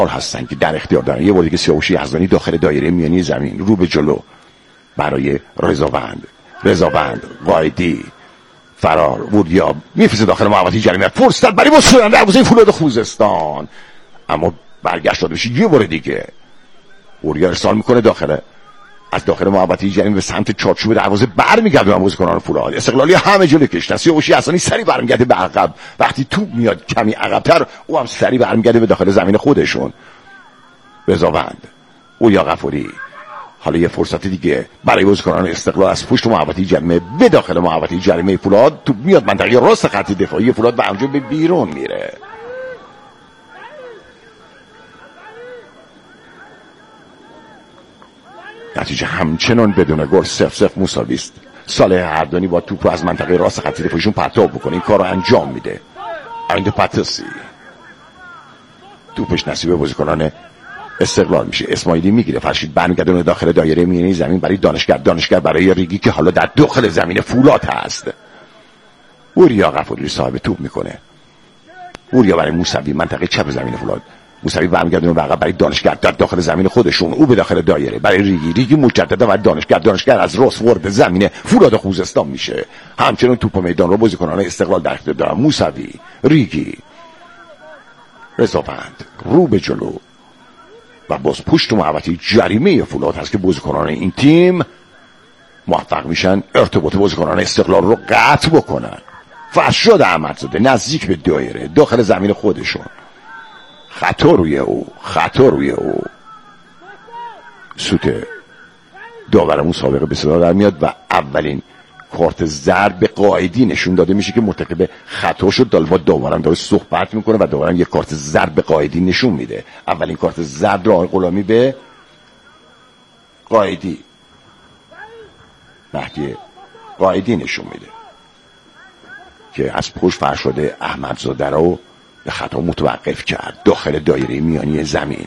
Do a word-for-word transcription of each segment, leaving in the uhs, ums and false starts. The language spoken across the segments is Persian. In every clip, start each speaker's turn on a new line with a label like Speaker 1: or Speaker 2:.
Speaker 1: هستن که در اختیار دارن. یه بار دیگه سیاوش یزدانی داخل دایره میانی زمین رو به جلو برای رضاوند رضاوند قائدی فرار وریا میفرسته داخل محوطه جریمه. فرصت برای وصول دروازه فولاد خوزستان، اما برگشت داده بشه. یه بار دیگه وریا ارسال میکنه داخل از داخل محوطه جریمه به سمت چارچوب دروازه برمیگردونن بازیکنان فولاد. استقلالی همه جلو کشتن. سیاوش یزدانی سری برمیگرده به عقب. وقتی توپ میاد کمی عقب‌تر او هم سری برمیگرده به داخل زمین خودشون. رضاوند او یا غفوری حالا یه فرصت دیگه برای بازیکنان استقلال از پشت محوطه جریمه به داخل محوطه جریمه فولاد. توپ میاد منطقه راست خط دفاعی فولاد و همونجا به بیرون میره. نتیجه همچنان بدون گل صفر صفر مساوی است. صالح اردانی با توپ رو از منطقه راست خط دفاعیشون پرتاب بکنه. این کار رو انجام میده. آینده پاتسی توپش نصیب بازیکنان استقلال میشه. اسماعیلی میگیره. فرشید برمیگردونه داخل دایره میانی زمین برای دانشگر دانشگر برای ریگی که حالا در داخل زمین فولاد هست. وریا غفوری صاحب توپ میکنه. وریا برای موسوی منطقه چپ زمین فولاد. موسوی برمیگردونه به عقب برای دانشگر در داخل زمین خودشون. او به داخل دایره برای ریگی ریگی مجددا برای دانشگر دانشگر از راست وارد زمین فولاد خوزستان میشه. همچنین توپ میدان رو بازیکنان استقلال در اختیار دارن. موسوی ریگی رضاوند رو به جلو و باز پشت محوطه جریمه فولاد هست که بازیکنان این تیم موفق میشن ارتباط بازیکنان استقلال رو قطع بکنن. فرشاد احمدزاده نزدیک به دایره داخل زمین خودشون. خطا روی او خطا روی او سوت داور مسابقه به صدا در میاد و اولین کارت زرد به قائدی نشون داده میشه که مرتکب خطا شد. با داورم داره صحبت میکنه و داورم یک کارت زرد به قائدی نشون میده. اولین کارت زرد رو آقای غلامی به قائدی مهدی قائدی نشون میده که از پشت فرشاد احمدزاده رو به خطا متوقف کرد داخل دایره میانی زمین.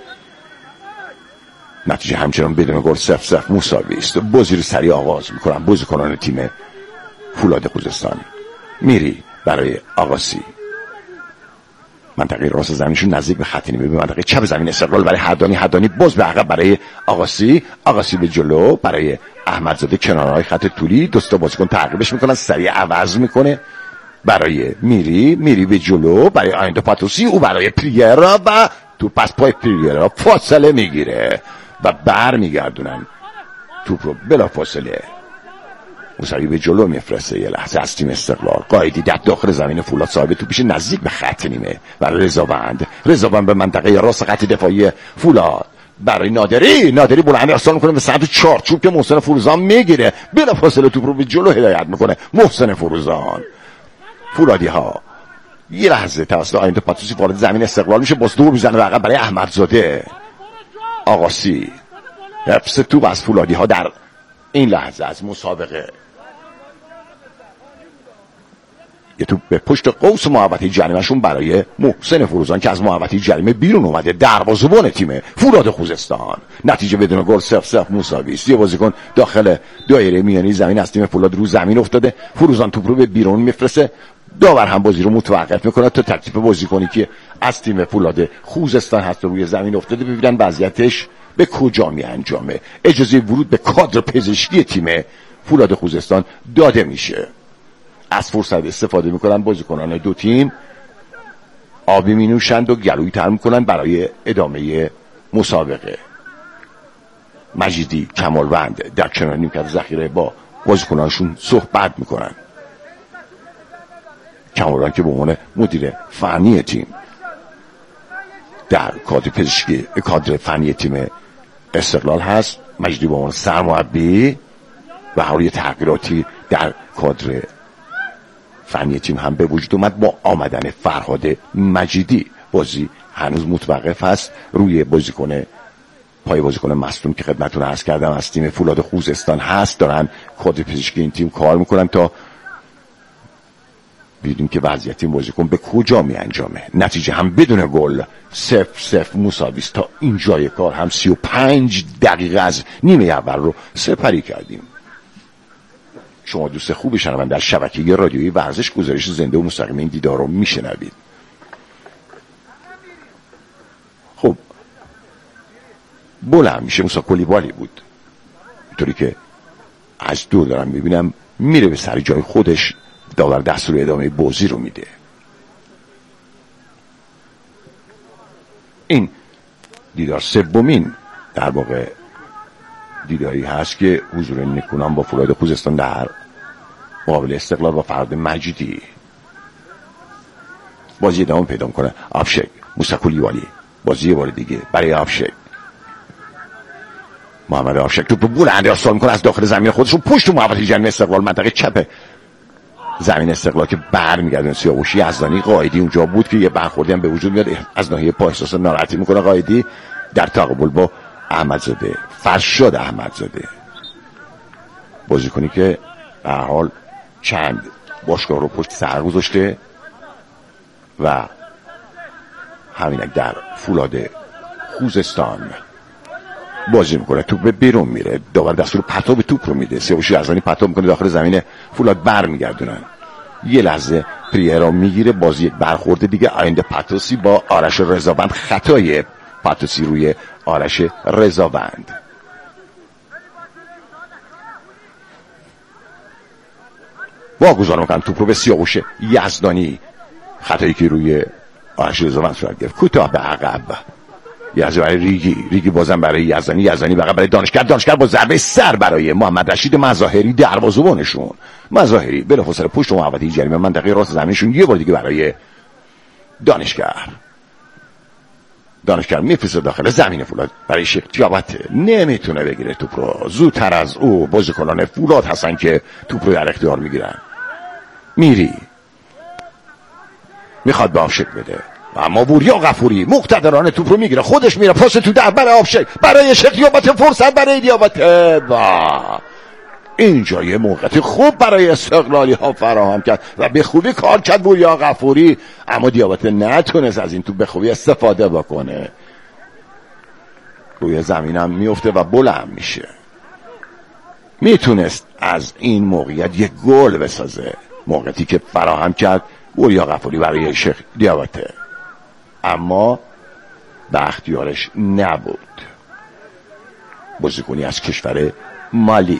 Speaker 1: نتیجه همچنان بدون گل صفر صفر مساوی است. بازی رو سریع آغاز میکنن بازیکنان تیم فولاد خوزستان. میری برای آقاسی منطقه راست زمینشون نزدیک به خط نیمه به منطقه چپ زمین استقلال برای حدانی حدانی باز به عقب برای آقاسی آقاسی به جلو برای احمدزاده کنارهای خط طولی. دوستا بازیکن تعقیبش میکنن سریع عوض میکنه برای میری میری به جلو برای آینده پاتوسی او برای پریرا و تو پس پای پریرا فاصله میگیره و بر میگردونن توپ رو بلا فاصله. موسوی به جلو میفرسته. یه لحظه از تیم استقلال قائدی در داخل زمین فولاد صاحب توپ میشه نزدیک به خط نیمه و رضاوند رضاوند به منطقه راست خط دفاعی فولاد برای نادری نادری بلند ارسال میکنه به سمت چارچوب که محسن فروزان میگیره. بلا فاصله توپ رو به جلو هدایت میکنه محسن فروزان. فولادی ها یه لحظه توسط آینده پاتوسی وارد زمین استقلال میشه. باز دور میزنه به عقب برای احمدزاده. آقاسی حفظ توپ از فولادی ها در این لحظه از مسابقه. یه توپ به پشت قوس محوطه جریمه‌شون برای محسن فروزان که از محوطه جریمه بیرون اومده. دروازه‌بان تیم فولاد خوزستان. نتیجه بدون گل صفر صفر مساوی است. یه بازیکن داخل دایره میانی زمین از تیم فولاد رو زمین افتاده. فروزان توپ رو به بیرون میفرسته. داور هم بازی رو متوقف میکنه تا تکلیف بازیکنی که از تیم فولاد خوزستان هست روی زمین افتاده ببینن وضعیتش به کجا می انجامه. اجازه ورود به کادر پزشکی تیم فولاد خوزستان داده میشه. از فرصت استفاده میکنن بازیکنان دو تیم آبی می نوشند و گلوی تر میکنن برای ادامه مسابقه. مجیدی کمالوند در کنار نیمکت ذخیره با بازیکنانشون صحبت میکنن. کمالوند که به عنوان مدیر فنی تیم در کادر پزشکی کادر فنی تیم استقلال هست. مجیدی به عنوان سرمربی و حالی تغییراتی در کادر فنی تیم هم به وجود اومد. با آمدن فرهاد مجیدی بازی هنوز متوقف هست روی بازیکن پای بازیکن مصدوم که خدمتتون عرض کردم از تیم فولاد خوزستان هست. دارن کادر پزشکی این تیم کار میکنن تا ببینیم که وضعیت این بازیکن به کجا می انجامه. نتیجه هم بدون گل صفر صفر مساوی است. تا اینجای کار هم سی و پنج دقیقه از نیمه اول رو سپری کردیم. شما دوست خوبی شنوند در شبکه رادیویی ورزش گزارش زنده و مستقیم این دیدار رو میشنوید. خب بلند میشه. موسی کلیبالی بود، اینطوری که از دور دارم میبینم میره به سر جای خودش. داور دستور ادامه بازی رو میده. این دیدار سومین در واقع دیداری هست که حضور نکونام با فولاد خوزستان در مقابل استقلال و فرهاد مجیدی. بازی ادامه پیدا کنه. آفشک موسی کلیبالی، بازی یه بار دیگه برای آفشک. محمد آفشک تو بلند ارسال میکنه از داخل زمین خودشون پشت محوطه جریمه استقلال منطقه چپ زمین استقلال که برمیگردن. سیاوش یزدانی قائدی اونجا بود که یه برخوردی هم به وجود میاد، از ناحیه پا احساس ناراحتی میکنه قائدی در تقابل با احمدزاده، فرشاد احمدزاده، بازیکنی که به هر حال چند باشگاه رو پشت سر گذاشته و همینک در فولاد خوزستان بازی میکنه. توپ بیرون میره، داور دستور پرتاب توپ رو میده، سیاوش یزدانی پرتاب میکنه داخل زمین فولاد، برمیگردونن. یه لحظه پریرا میگیره، بازی یک برخورد دیگه آینده پتوسی با آرش رضاوند، خطای پتوسی روی آرش رضاوند. واگذار میکنن توپ رو به سیاوش یزدانی، خطایی که روی آرش رضاوند صورت گرفت. کوتاه به عقب، یزدانی برای ریگی، ریگی بازم برای یزدانی، یزدانی بقیه برای دانشگر، دانشگر با ضربه سر برای محمد رشید مظاهری دروازه‌بانشون. مظاهری بلافاصله پشت محوطه جریمه منطقه راست زمینشون یه بار دیگه برای دانشگر. دانشگر میفرسته داخل زمین فولاد برای شیخ دیابته، نمیتونه بگیره توپ رو. زودتر از او بازیکنان فولاد هستن که توپ رو در اختیار میگیرن. میری میخواد به آفشک بده، اما وریا غفوری مقتدرانه توپ رو میگیره، خودش میره پاس تو در برای آفشک، برای شیخ دیابته، فرصت برای دیابته و اینجا یه موقعیت خوب برای استقلالی ها فراهم کرد و به خوبی کار کرد وریا غفوری، اما دیابته نتونست از این توپ به خوبی استفاده بکنه. روی زمینم میفته و بلند میشه. میتونست از این موقعیت یک گل بسازه، موقعیتی که فراهم کرد وریا غفوری برای شیخ دیابته، اما به اختیارش نبود. بازیکنی از کشور مالی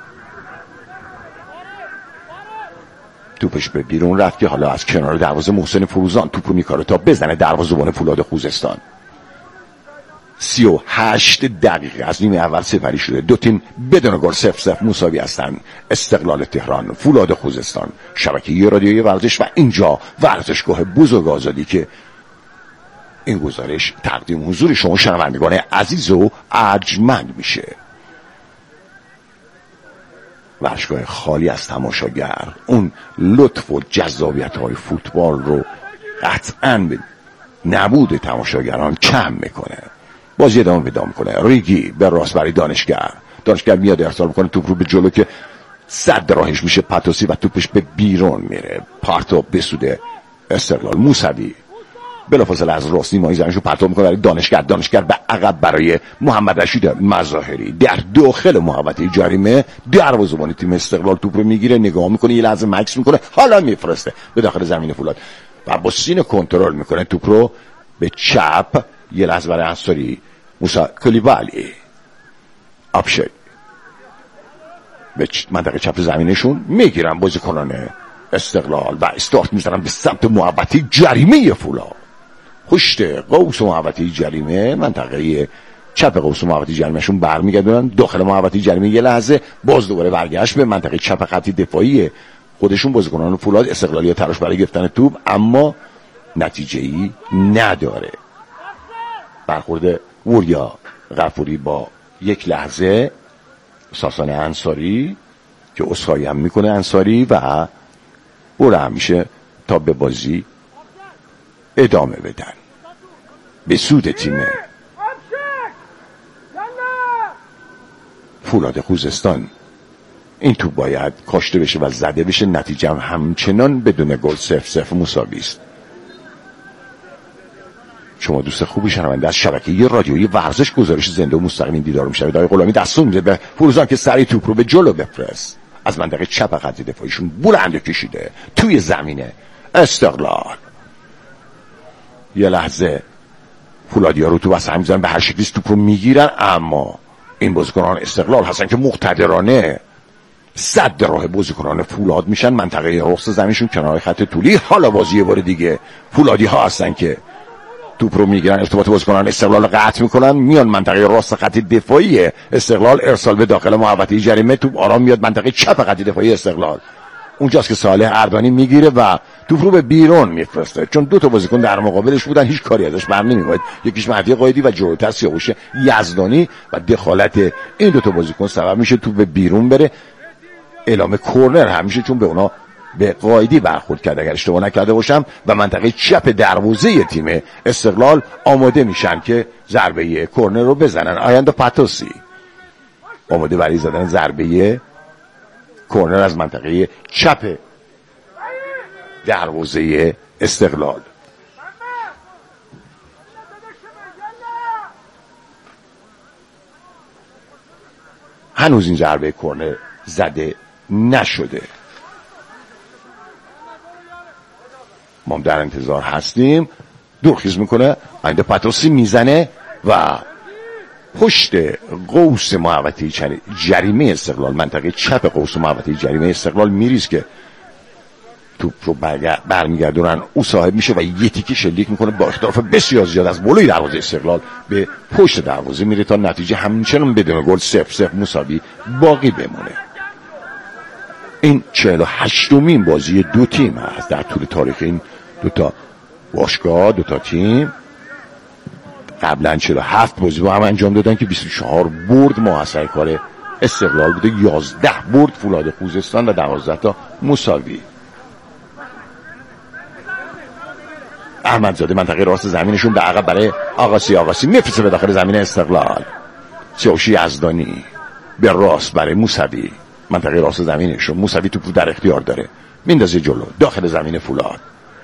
Speaker 1: توپش به بیرون رفت که حالا از کنار دروازه محسن فروزان توپ رو میکاره تا بزنه دروازه‌بان فولاد خوزستان. سی و هشت دقیقه از نیمه اول سپری شده، دو تیم بدون گل صفر صفر مساوی هستن. استقلال تهران، فولاد خوزستان، شبکه رادیویی ورزش و اینجا ورزشگاه بزرگ آزادی که این گزارش تقدیم حضور شما شنوندگان عزیز و ارجمند میشه. ورزشگاه خالی از تماشاگر اون لطف و جذابیت های فوتبال رو قطعاً به نبود تماشاگران کم میکنه. بازی ادامه پیدا میکنه. ریگی به راست برای دانشگر، دانشگر میاد ارسال میکنه توپ رو به جلو که صد راهش میشه پتوسی و توپش به بیرون میره، پرتاب بسوده استقلال. موسوی بلافاصله از راست نیمه زمینشو پرتاب میکنه برای دانشگر، دانشگر به عقب برای محمد رشید مظاهری در داخل محوطه جریمه. دروازه‌بان تیم استقلال توپ رو میگیره، نگاه میکنه، یه لحظه مکس میکنه، حالا میفرسته به داخل زمین فولاد و با سینه کنترل میکنه توپ رو به چپ. یه لحظه برای انصاری، موسی کلیبالی، آفشک به منطقه چپ زمینشون میگیرن بازیکنان استقلال و استارت میزنن به سمت محوطه جریمه فولاد. پشت قوس محوطه جریمه، منطقه چپ قوس محوطه جریمهشون برمیگردونن داخل محوطه جریمه. یه لحظه باز دوباره برگشت به منطقه چپ خط دفاعی خودشون بازیکنان فولاد. استقلالی تلاش برای گرفتن توپ اما نتیجه‌ای نداره. برخورد وریا غفوری با یک لحظه ساسان انصاری که اسخایی هم میکنه انصاری و بره همیشه تا به بازی ادامه بدن به سود تیم فولاد خوزستان. این توپ باید کاشته بشه و زده بشه، نتیجه هم همچنان بدون گل صفر صفر مساوی است. شما دوست خوبی شنونده از شبکه رادیویی ورزش گزارش زنده و مستقیم دیدار میشوید. آقای غلامی دستور میده به فروزان که سریع توپ رو به جلو بفرست. از منطقه چپ خط دفاعیشون بلند کشیده توی زمینه استقلال. یه لحظه فولادی ها رو تو وسط هم میزنن، به هر شکلی توپ رو میگیرن، اما این بازیکنان استقلال هستن که مقتدرانه صد راه بازیکنان فولاد میشن، منطقه راست زمینشون کنار خط طولی. حالا بازی یه بار دیگه فولادی ها هستن که توپ رو میگیرن، ارتباط بازیکنان استقلال قطع میکنن، میان منطقه راست خط دفاعی استقلال، ارسال به داخل محوطه جریمه، توپ آرام میاد منطقه چپ خط دفاعی استقلال. اونجاست که صالح اردانی میگیره و توپ رو به بیرون میفرسته، چون دو تا بازیکن در مقابلش بودن، هیچ کاری ازش بر نمیاد. یکیش مهدی قایدی و جلوتر سیاوش یزدانی و دخالت این دو تا بازیکن سبب میشه توپ به بیرون بره. اعلام کورنر همیشه، چون به اونا به قایدی برخورد کرد اگر اشتباه نکرده باشم، و منطقه چپ دروازه تیم استقلال آماده میشن که ضربه کورنر رو بزنن. آینده پاتوسی آماده برای زدن ضربه کورنر از منطقه چپ دروازه استقلال. هنوز این ضربه کورنر زده نشده، ما در انتظار هستیم. دورخیز میکنه، آینده پاتوسی میزنه و پشت قوس محوطه جریمه استقلال، منطقه چپ قوس محوطه جریمه استقلال میریز که توپ رو برمیگردونن، او صاحب میشه و یه تیکی شلیک میکنه با اختلاف بسیار زیاد از بالای دروازه استقلال به پشت دروازه میره تا نتیجه همچنان بدون گل صفر صفر مساوی باقی بمونه. این چهل و هشتمین بازی دو تیم هست در طول تاریخ این دو تا باشگاه، دو تا تیم. قبلا چهل و هفت بازی با هم انجام دادن که بیست و چهار برد محصل کار استقلال بوده، یازده برد فولاد خوزستان و دوازده تا مساوی. احمدزاده منطقه راست زمینشون به عقب برای آقاسی، آقاسی میفرسته به داخل زمین استقلال. سیاوش یزدانی به راست برای موسوی، منطقه راست زمینشون. موسوی توپ در اختیار داره، میندازه جلو داخل زمین فولاد.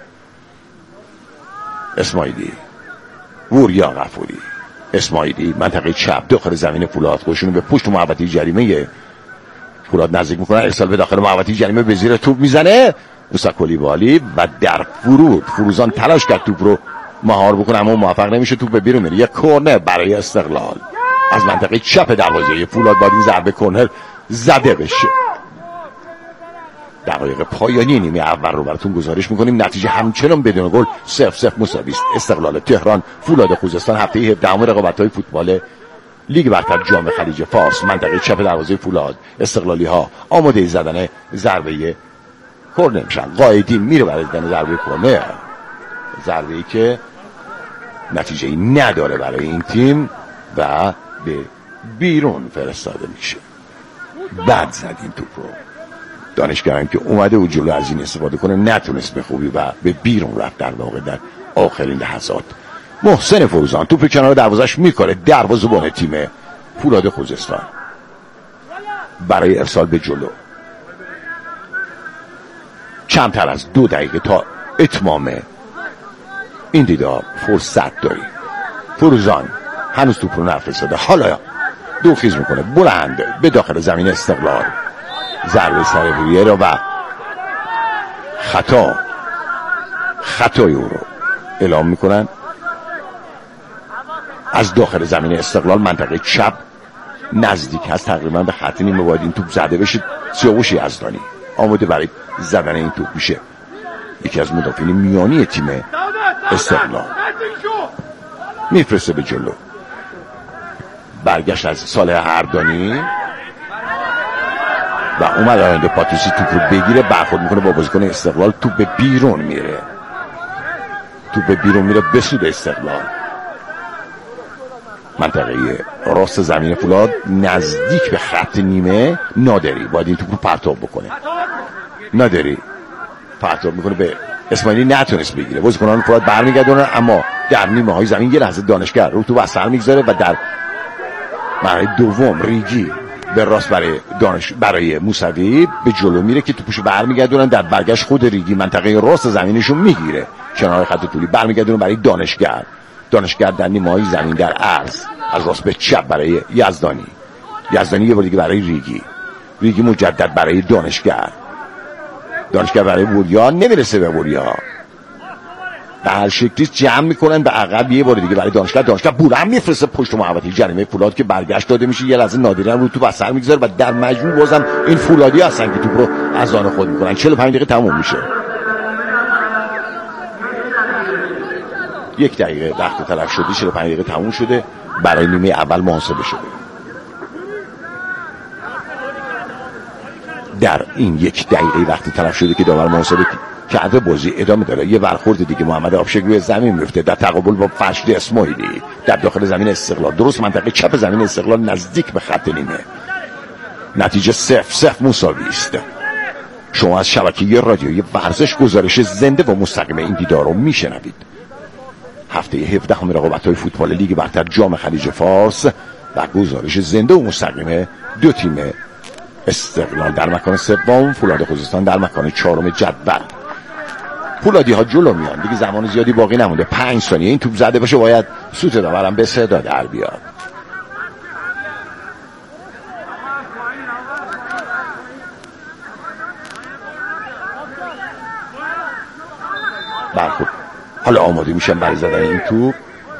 Speaker 1: اسماعیلی، وریا غفوری، اسماعیلی منطقه چپ داخل زمین فولاد، خودشون به پشت محوطه جریمه فولاد نزدیک میکنن، ارسال به داخل محوطه جریمه به زیر توپ میزنه موسی کلیبالی و در فرود فروزان تلاش کرد توپ رو مهار بکنه اما موفق نمیشه، توپ به بیرون میره. یک کورنر برای استقلال از منطقه چپ دروازه فولاد. باید این ضربه کورنر زده بشه. دقایق پایانی نیمه اول رو براتون گزارش میکنیم. نتیجه همچنان بدون گل صفر صفر مساوی است. استقلال تهران فولاد خوزستان هفته هفدهم رقابت‌های فوتبال لیگ برتر جام خلیج فارس، منطقه چپ دروازه فولاد. استقلالی ها آماده زدن ضربه کورنر میشن. قایدی میره برای زدن ضربه کورنر، ضربه‌ای که نتیجه‌ای نداره برای این تیم و به بیرون فرستاده میشه. بد زدیم توپ رو. دانشگرم که اومده و جلو از این استفاده کنه نتونست به خوبی و به بیرون رفت در واقع در آخرین لحظات. محسن فروزان توپ کنار دروازش میکنه، دروازه‌بان تیم فولاد خوزستان برای ارسال به جلو. کمتر از دو دقیقه تا اتمام این دیدار فرصت داریم. فروزان هنوز توپ رو نفرستاده، حالا دو خیز میکنه بلند به داخل زمین استقلال. ضربه سر ویرا و خطا خطای او رو اعلام میکنن. از داخل زمین استقلال منطقه چپ نزدیک هست تقریبا به خط نیمه، باید این توپ زده بشه. سیاوش یزدانی آماده برای زدن این توپ میشه، یکی از مدافعین میانی تیم استقلال. میفرسته به جلو، برگشت از صالح اردانی و اومد آینده پاتوسی توپ رو بگیره، برخورد میکنه با بازیکن استقلال، توپ به بیرون میره، توپ به بیرون میره به سود استقلال. منطقه راست زمین فولاد نزدیک به خط نیمه. نادری باید این توپ رو پرتاب بکنه، نادری پرتاب میکنه به اسماعیلی، نتونست بگیره. بازیکنان فولاد برمیگردونن اما در نیمه های زمین یه لحظه دانشگر رو تو وسط میگذاره و در مرحله دوم ریگی به راست برای دانش برای موسوی به جلو میره که توپشو برمیگردونن. در برگشت خود ریگی منطقه راست زمینشو میگیره کنار خط طولی، برمیگردونه برای دانشگر. دانشگر در نیمه‌های زمین در عرض از راست به چپ برای یزدانی. یزدانی یه بار دیگه برای ریگی. ریگی مجدد برای دانشگر. دانشگر برای وریا، نمیرسه به وریا. به هر شکلی جمع میکنن به عقب یه بار دیگه برای دانشگاه دانشگاه بولم میفرسته پشت محوطه جریمه فولاد که برگشت داده میشه، یه لحظه نادرا رو تو اثر میگذاره و در مجموع بازم این فولادی هستن که توپ رو از آن خود میکنن. چهل و پنج دقیقه تموم میشه. یک دقیقه وقت تلف شده، چهل و پنج دقیقه تموم شده، برای نیمه اول محاسبه شده. در این یک دقیقه وقتی تلف شده که داور محاسبه کرده بازی ادامه داره. یه برخورد دیگه محمد آبشگ روی زمین میفته در تقابل با فرشید اسماعیلی در داخل زمین استقلال، درست منطقه چپ زمین استقلال نزدیک به خط نیمه. نتیجه صفر صفر مساوی است. شما از شبکه رادیویی ورزش گزارش زنده و مستقیم این دیدار رو میشنوید. هفته هفدهم رقابت‌های فوتبال لیگ برتر جام خلیج فارس و گزارش زنده و مستقیم دو تیم استقلال در مکان سوم، فولاد خوزستان در مکان چهارم جدول. فولادی ها جلو میان، دیگه زمان زیادی باقی نمونده، پنج ثانیه این توپ زده باشه باید سوت داورم به صدا در بیاد. برخود حالا آماده میشن برای زدن این توپ.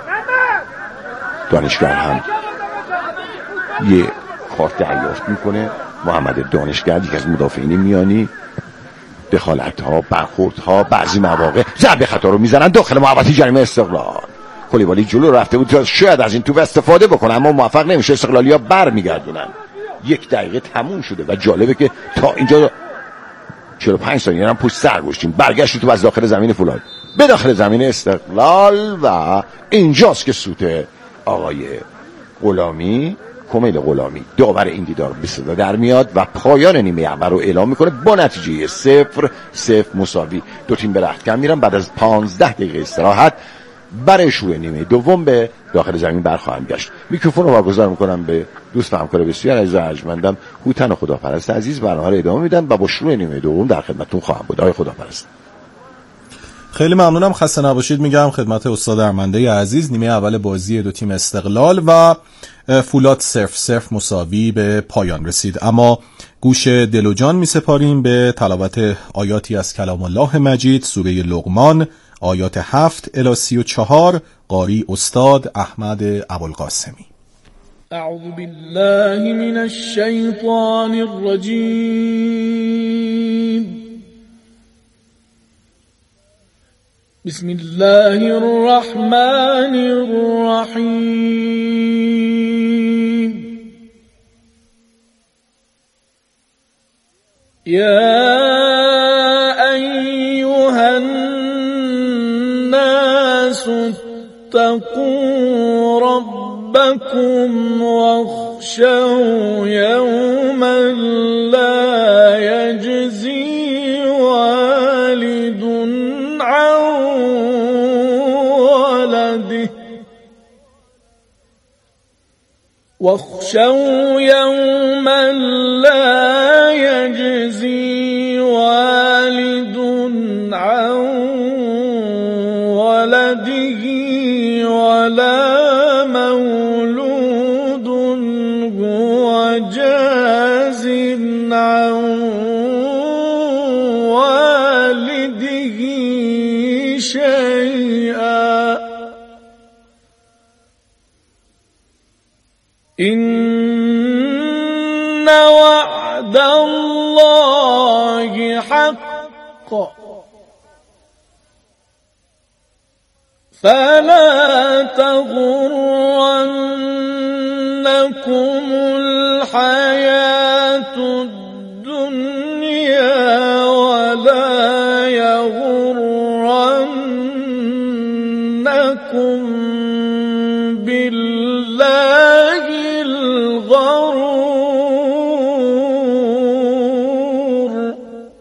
Speaker 1: دانشگر هم یه کارت دریافت میکنه. محمد دانشگر یک از مدافعین میانی، دخالت ها، برخورد ها، بعضی مواقع ضربه خطا رو میزنن داخل محوطه جریمه استقلال. کلیبالی جلو رفته بود شاید از این توپ استفاده بکنه اما موفق نمیشه. استقلالیا برمیگردونن. یک دقیقه تموم شده و جالبه که تا اینجا چهل و پنج ثانیه هم پشت سر گذاشتیم. برگشت تو از داخل زمین فولاد به داخل زمین استقلال و اینجاست که سوت آقای غلامی، کمیل غلامی، داور این دیدار به صدا در میاد و پایان نیمه اول رو اعلام میکنه با نتیجه صفر صفر مساوی. دو تیم به رختکن میرن بعد از پانزده دقیقه استراحت برای شروع نیمه دوم به داخل زمین برخواهند گشت. میکروفون رو واگذار میکنم به دوست و همکار بسیار عزیز و ارجمندم هوتن و خداپرست عزیز. برنامه رو ادامه میدن و با شروع نیمه دوم در خدمتتون خواهم بود. آقای خداپرست
Speaker 2: خیلی ممنونم، خسته نباشید میگم خدمت استاد ارمنده عزیز. نیمه اول بازی دو تیم استقلال و فولاد صفر صفر مساوی به پایان رسید. اما گوش دل و جان میسپاریم به تلاوت آیاتی از کلام الله مجید، سوره لقمان، آیات هفت الی سی و چهار، قاری استاد احمد ابوالقاسمی.
Speaker 3: اعوذ بالله من الشیطان الرجیم. بسم الله الرحمن الرحیم. یا ایها الناس اتقوا ربكم واخشوا یوما لا یجزی والد عن ولده واخشوا يوما لا يجزي والد عن ولده ولا مولود هو جاز عن والده شيئا إن وعد الله حق فلا تغرنكم الحياة الدنيا ولا يغرنكم بالله الغرور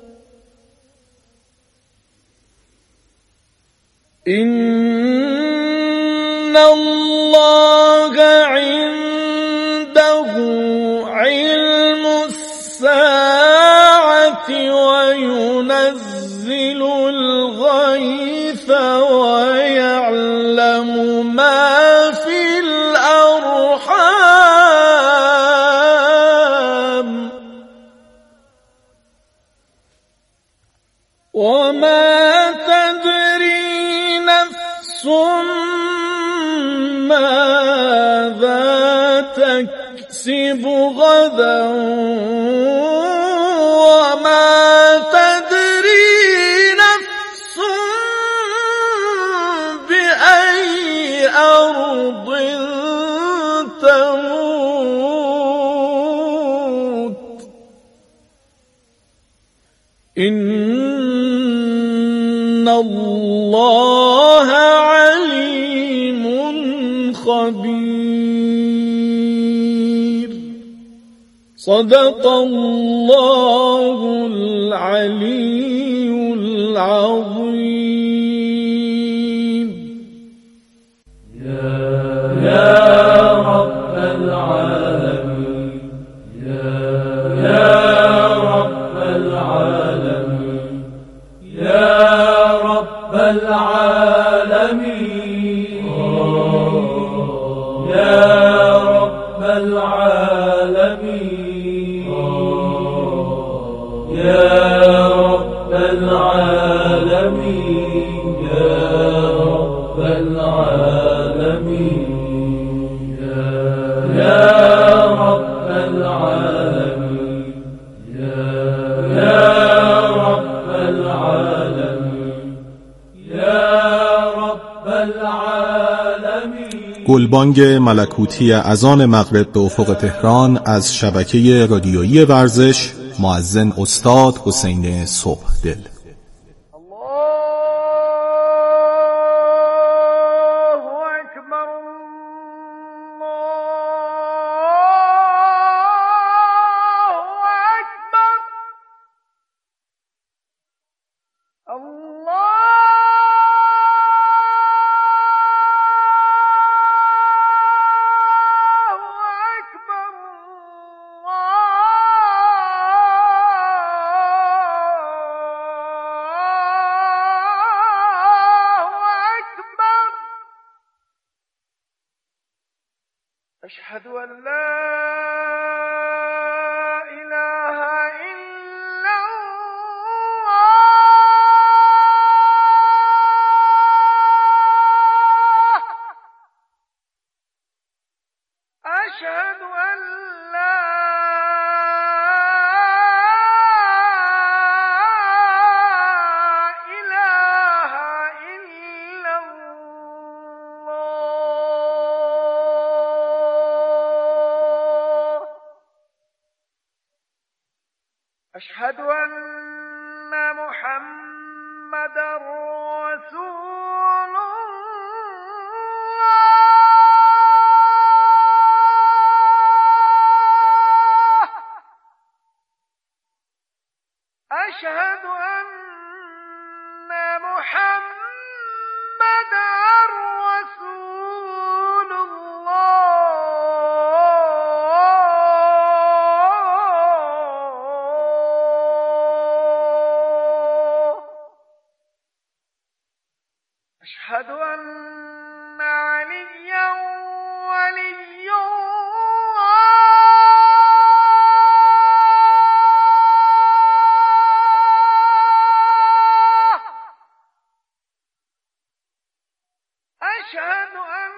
Speaker 3: إن الله عنده علم الساعة وينزل الغيث ويعلم ما في الأرحام وما تدري نفس ماذا تكسب غدا وما تدري نفس بأي أرض تموت إن الله عليم خبير. صدق الله العلي العظيم.
Speaker 4: يا يا رب العالمين، يا يا رب العالمين، يا رب العالمين، يا رب العالمين، يا رب العالمين، يا رب العالمين، يا رب العالمين، يا يا رب العالمين، يا رب العالمين.
Speaker 2: گلبانگ ملکوتی اذان مغرب به افق تهران از شبکه رادیویی ورزش، مؤذن استاد حسین صبحدل.
Speaker 3: أشهد أن لا إله إلا الله. أشهد أن لا إله إلا الله. أشهد أن محمدًا رسول الله. أشهد أن محمدًا رسول الله. أشهد أن عليا ولي الله. أشهد أن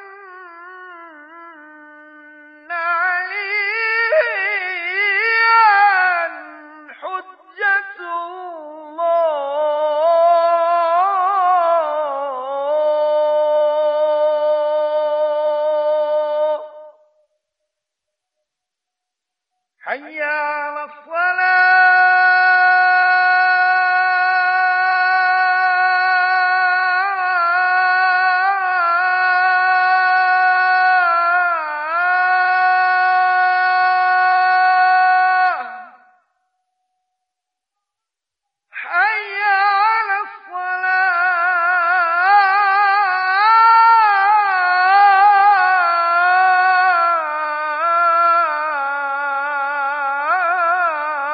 Speaker 3: عليا حجة الله. حي على الصلاة. حي على الصلاة.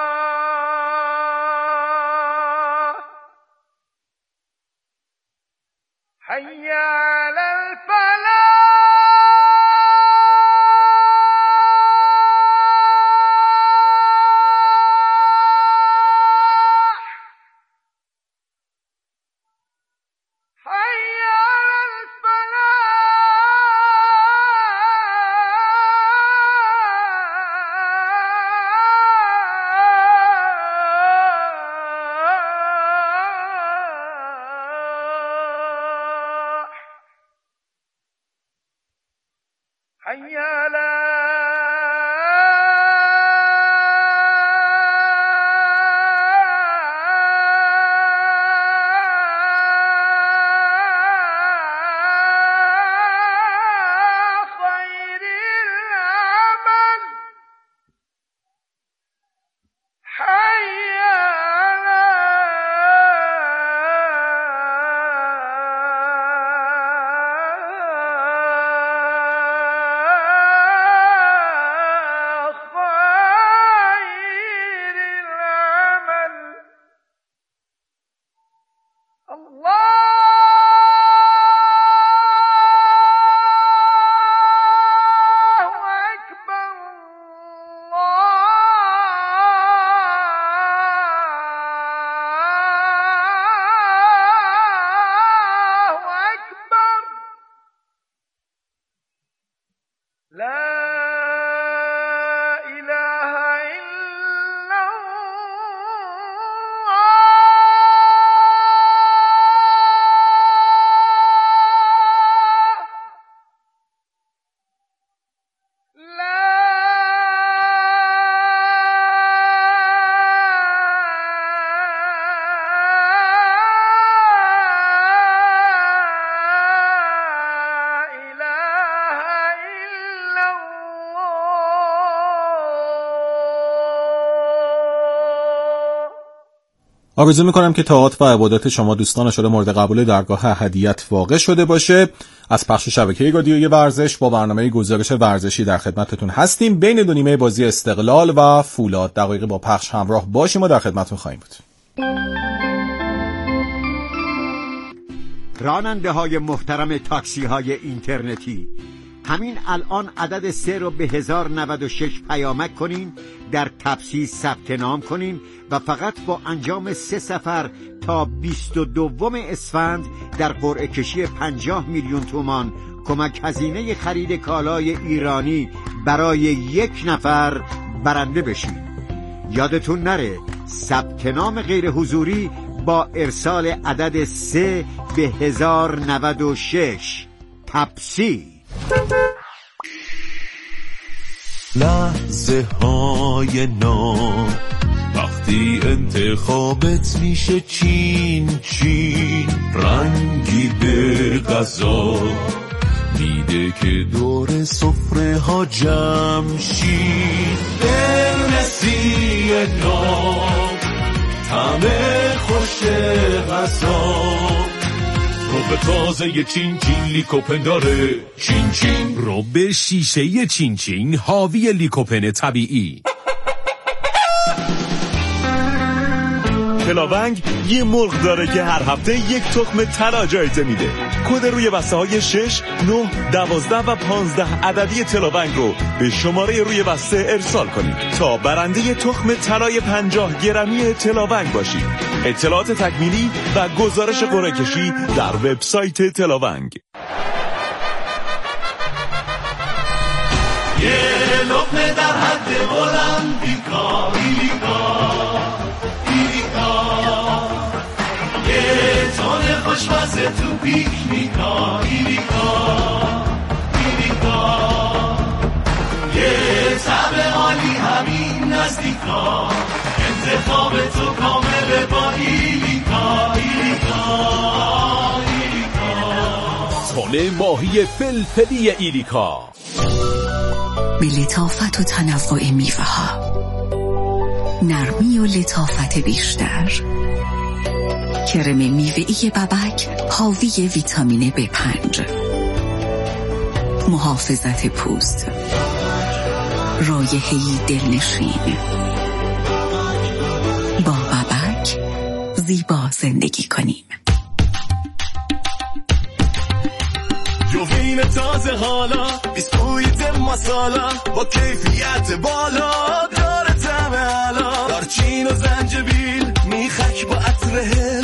Speaker 3: حي على
Speaker 2: آرزو میکنم که طاعات و عبادات شما دوستان شده مورد قبول درگاه احدیت واقع شده باشه. از پخش شبکه رادیویی ورزش با برنامه گزارش ورزشی در خدمتتون هستیم. بین دو نیمه بازی استقلال و فولاد دقایقی با پخش همراه باشیم و در خدمتتون خواهیم بود.
Speaker 5: راننده های محترم تاکسی های اینترنتی، همین الان عدد سه رو به هزار نود و شش پیامک کنین، در تپسی ثبت نام کنین و فقط با انجام سه سفر تا بیست و دوم اسفند در قرعه کشی پنجاه میلیون تومان کمک هزینه خرید کالای ایرانی برای یک نفر برنده بشین. یادتون نره ثبت نام غیر حضوری با ارسال عدد سه به هزار نود و شش. تپسی.
Speaker 6: لحظه های نو وقتی انتخابت میشه چین چین، رنگی به غذا میده که دور سفره ها جمع شین. برنسی نام طعم خوش غذا رو به تازه چین چین لیکوپن داره. چین چین رو به شیشه چین چین حاوی لیکوپن طبیعی. تلاونگ یه مرغ داره که هر هفته یک تخم طلا جایزه میده. کد روی بسته های شش، نه، دوازده و پانزده عددی تلاونگ رو به شماره روی بسته ارسال کنید تا برنده تخم طلای پنجاه گرمی تلاونگ باشید. اطلاعات تکمیلی و گزارش قرعه کشی در وبسایت تلاونگ.
Speaker 7: یه لقمه در حد بلندی کاری خوشمزه تو پیکنیکا ایریکا ایریکا، یه طعم عالی همین نزدیکا، انتخاب تو کامله با ایریکا ایریکا ایریکا.
Speaker 6: تن ماهی فلفلی ایریکا
Speaker 8: به لطافت و تنوع میوه ها، نرمی و لطافت بیشتر. کرم میوه‌ای ببک حاوی ویتامین بی پنج، محافظت پوست، رایحه‌ای دلنشین. با ببک زیبا زندگی کنیم.
Speaker 7: جوین تازه حالا بیسکویت مسالا با کیفیت بالا داره طعم علا، دارچین و زنجبیل میخک با عطره